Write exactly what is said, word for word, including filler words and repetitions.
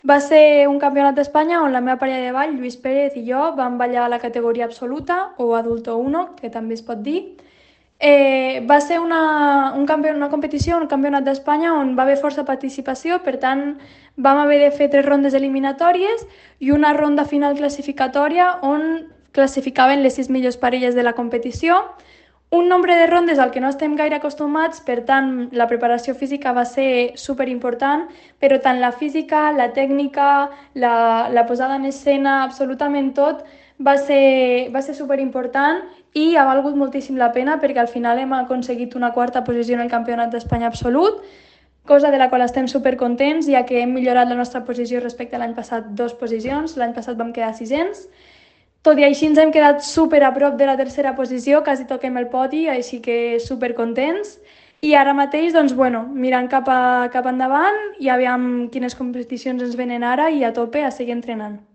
Va ser un campionat d'Espanya on la meva parella de ball, Lluís Pérez i jo, vam ballar a la categoria absoluta o adulto uno, que també es pot dir. Eh, va ser una, un campion, una competició, un campionat d'Espanya on va haver força participació, per tant vam haver de fer tres rondes eliminatòries i una ronda final classificatòria on classificaven les sis millors parelles de la competició. Un nombre de rondes al que no estem gaire acostumats, per tant, la preparació física va ser super important, però tant la física, la tècnica, la, la posada en escena, absolutament tot, va ser, va ser super important i ha valgut moltíssim la pena perquè al final hem aconseguit una quarta posició en el Campionat d'Espanya absolut, cosa de la qual estem super contents, ja que hem millorat la nostra posició respecte a l'any passat dos posicions, l'any passat vam quedar sisens. Tot i així ens hem quedat super a prop de la tercera posició, quasi toquem el podi, així que super contents. I ara mateix, doncs, bueno, mirant cap, a, cap endavant i aviam quines competicions ens venen ara i a tope a seguir entrenant.